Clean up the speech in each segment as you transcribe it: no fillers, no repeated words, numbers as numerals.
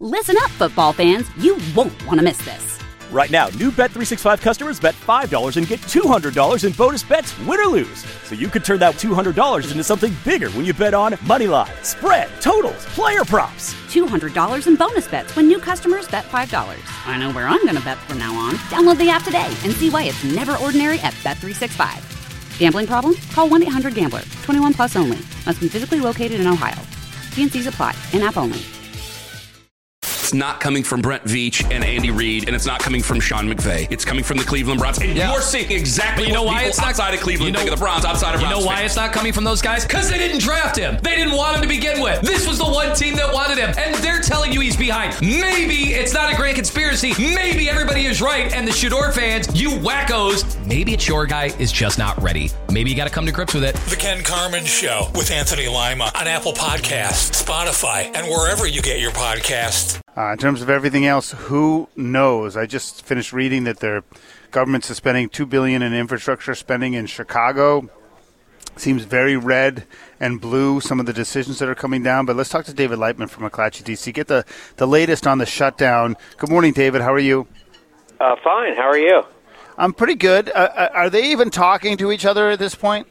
Listen up, football fans. You won't want to miss this. Right now, new Bet365 customers bet $5 and get $200 in bonus bets, win or lose. So you could turn that $200 into something bigger when you bet on money line, spread, totals, player props. $200 in bonus bets when new customers bet $5. I know where I'm going to bet from now on. Download the app today and see why it's never ordinary at Bet365. Gambling problem? Call 1-800-GAMBLER. 21 plus only. Must be physically located in Ohio. T&Cs apply. In-app only. It's not coming from Brent Veach and Andy Reid, and it's not coming from Sean McVay. It's coming from the Cleveland Browns. And you're seeing exactly what people outside of Cleveland think of the Browns, outside of Browns. You know why it's not coming from those guys? Because they didn't draft him. They didn't want him to begin with. This was the one team that wanted him, and they're telling you he's behind. Maybe it's not a grand conspiracy. Maybe everybody is right, and the Shador fans, you wackos, maybe it's your guy is just not ready. Maybe you got to come to grips with it. The Ken Carman Show with Anthony Lima on Apple Podcasts, Spotify, and wherever you get your podcasts. In terms of everything else, who knows? I just finished reading that their government's suspending $2 billion in infrastructure spending in Chicago. Seems very red and blue, some of the decisions that are coming down. But let's talk to David Lightman from McClatchy, D.C. Get the latest on the shutdown. Good morning, David. How are you? Fine. How are you? I'm pretty good. Are they even talking to each other at this point?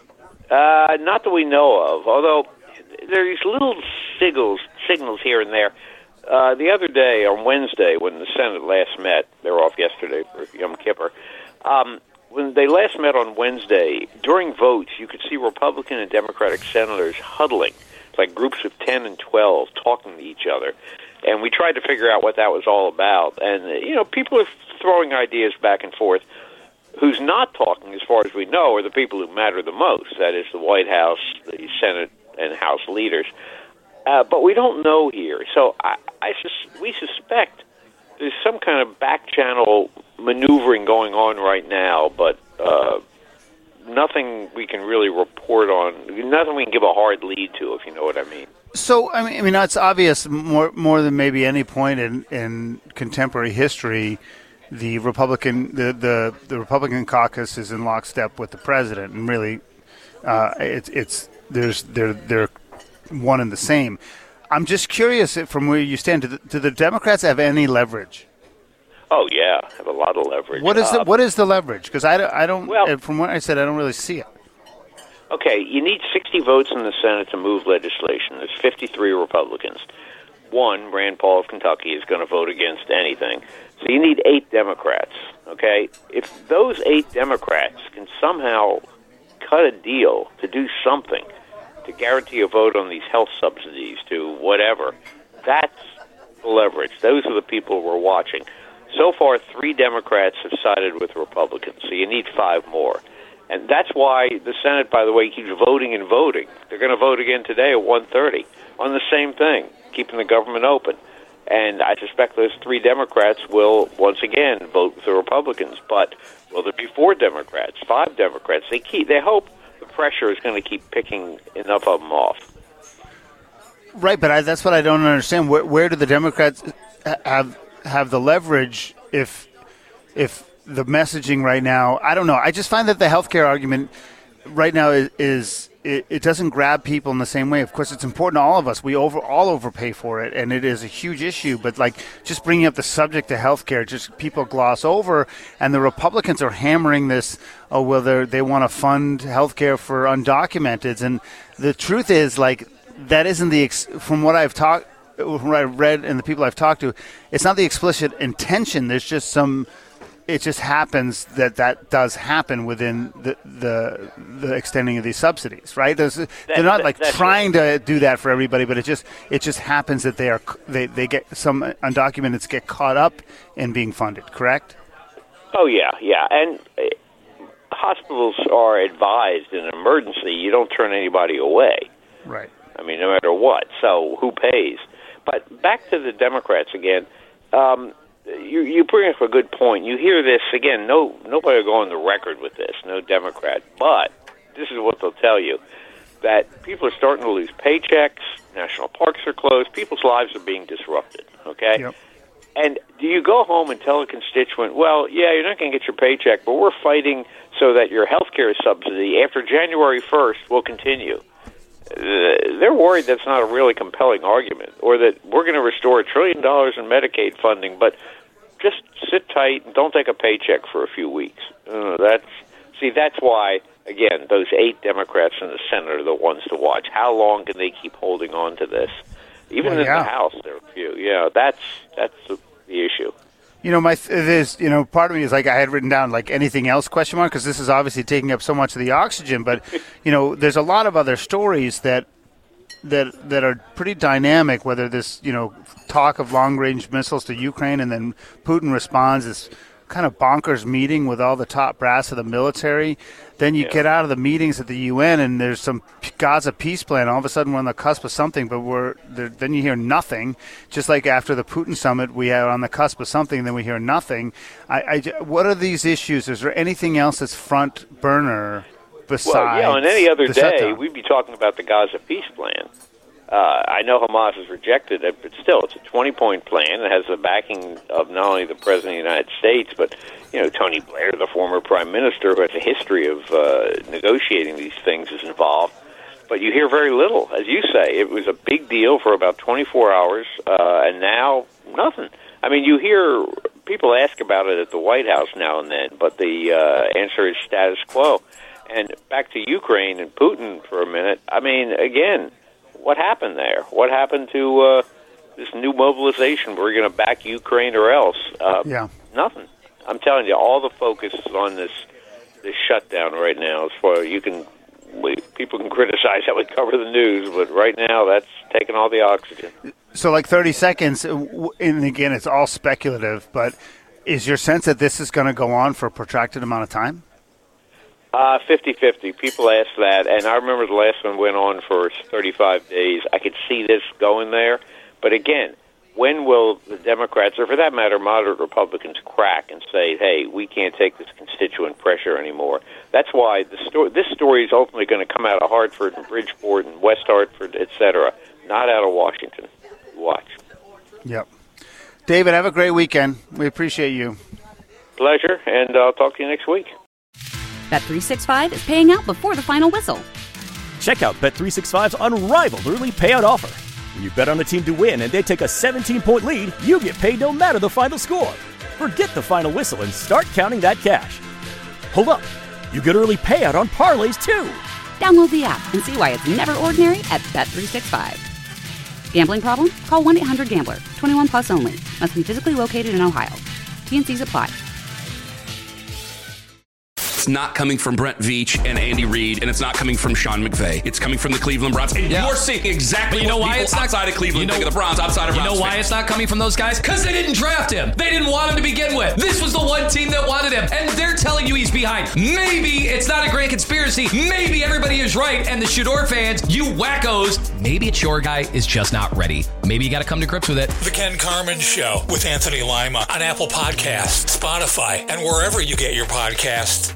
Not that we know of, although there are these little signals here and there. The other day, on Wednesday, when the Senate last met, they were off yesterday for Yom Kippur, when they last met on Wednesday, during votes, you could see Republican and Democratic senators huddling, like groups of 10 and 12, talking to each other. And we tried to figure out what that was all about. And, people are throwing ideas back and forth. Who's not talking, as far as we know, are the people who matter the most. That is the White House, the Senate, and House leaders. But we don't know here. So we suspect there's some kind of back-channel maneuvering going on right now, but nothing we can really report on, nothing we can give a hard lead to, if you know what I mean. So, I mean, it's obvious more than maybe any point in contemporary history, the Republican the Republican caucus is in lockstep with the president, and really, they're one and the same. I'm just curious from where you stand. Do the Democrats have any leverage? Oh yeah, have a lot of leverage. What is the leverage? Because I don't. Well, from what I said, I don't really see it. Okay, you need 60 votes in the Senate to move legislation. There's 53 Republicans. One, Rand Paul of Kentucky, is going to vote against anything. So you need 8 Democrats. Okay, if those 8 Democrats can somehow cut a deal to do something to guarantee a vote on these health subsidies to whatever, that's the leverage. Those are the people we're watching. So far, 3 Democrats have sided with Republicans, so you need 5 more. And that's why the Senate, by the way, keeps voting and voting. They're going to vote again today at 1:30 on the same thing, keeping the government open. And I suspect those 3 Democrats will, once again, vote with the Republicans. But will there be 4 Democrats, 5 Democrats? They hope the pressure is going to keep picking enough of them off. Right, but that's what I don't understand. Where do the Democrats have the leverage if the messaging right now, I don't know. I just find that the healthcare argument right now is it doesn't grab people in the same way. Of course, it's important to all of us. We all overpay for it, and it is a huge issue. But like just bringing up the subject of healthcare, just people gloss over, and the Republicans are hammering this. Oh, well, they want to fund healthcare for undocumenteds, and the truth is, like, that isn't from what I've read, and the people I've talked to, it's not the explicit intention. There's just some. It just happens that does happen within the extending of these subsidies, right? They're not trying to do that for everybody, but it just happens that they get some undocumented get caught up in being funded. Correct? Oh yeah, and hospitals are advised in an emergency you don't turn anybody away. Right. I mean, no matter what. So who pays? But back to the Democrats again. You bring up a good point. You hear this again. Nobody will go on the record with this. No Democrat. But this is what they'll tell you: that people are starting to lose paychecks. National parks are closed. People's lives are being disrupted. Okay. Yep. And do you go home and tell a constituent, well, yeah, you're not going to get your paycheck, but we're fighting so that your health care subsidy after January 1st will continue? they're worried that's not a really compelling argument, or that we're going to restore $1 trillion in Medicaid funding, but just sit tight and don't take a paycheck for a few weeks. That's why, again, those 8 Democrats in the Senate are the ones to watch. How long can they keep holding on to this? Even in the House, there are a few. Yeah, that's the issue. Part of me is like I had written down like anything else ? Because this is obviously taking up so much of the oxygen. But there's a lot of other stories that are pretty dynamic. Whether this talk of long range missiles to Ukraine, and then Putin responds this kind of bonkers meeting with all the top brass of the military. Then you get out of the meetings at the UN, and there's some Gaza peace plan. All of a sudden, we're on the cusp of something, but then you hear nothing. Just like after the Putin summit, we are on the cusp of something, then we hear nothing. What are these issues? Is there anything else that's front burner besides? Well, on any other day, shutdown? we'd be talking about the Gaza peace plan. I know Hamas has rejected it, but still, it's a 20-point plan. It has the backing of not only the President of the United States, but Tony Blair, the former Prime Minister, who has a history of negotiating these things, is involved. But you hear very little. As you say, it was a big deal for about 24 hours, and now nothing. I mean, you hear people ask about it at the White House now and then, but the answer is status quo. And back to Ukraine and Putin for a minute. I mean, again, what happened there? What happened to this new mobilization? We're going to back Ukraine or else? Nothing. I'm telling you, all the focus is on this shutdown right now. As far people can criticize how we cover the news, but right now that's taking all the oxygen. So, like 30 seconds, and again, it's all speculative, but is your sense that this is going to go on for a protracted amount of time? 50-50. People ask that, and I remember the last one went on for 35 days. I could see this going there. But again, when will the Democrats, or for that matter, moderate Republicans, crack and say, hey, we can't take this constituent pressure anymore? That's why this story is ultimately going to come out of Hartford and Bridgeport and West Hartford, et cetera, not out of Washington. Watch. Yep. David, have a great weekend. We appreciate you. Pleasure, and I'll talk to you next week. Bet365 is paying out before the final whistle. Check out Bet365's unrivaled early payout offer. When you bet on a team to win and they take a 17-point lead, you get paid no matter the final score. Forget the final whistle and start counting that cash. Hold up. You get early payout on parlays, too. Download the app and see why it's never ordinary at Bet365. Gambling problem? Call 1-800-GAMBLER. 21 plus only. Must be physically located in Ohio. T&Cs apply. It's not coming from Brent Veach and Andy Reid, and it's not coming from Sean McVay. It's coming from the Cleveland Browns. And you're seeing exactly what people outside of Cleveland think of the Browns, outside of Browns. You know why it's not coming from those guys? Because they didn't draft him. They didn't want him to begin with. This was the one team that wanted him, and they're telling you he's behind. Maybe it's not a grand conspiracy. Maybe everybody is right, and the Shador fans, you wackos, maybe it's your guy is just not ready. Maybe you got to come to grips with it. The Ken Carman Show with Anthony Lima on Apple Podcasts, Spotify, and wherever you get your podcasts.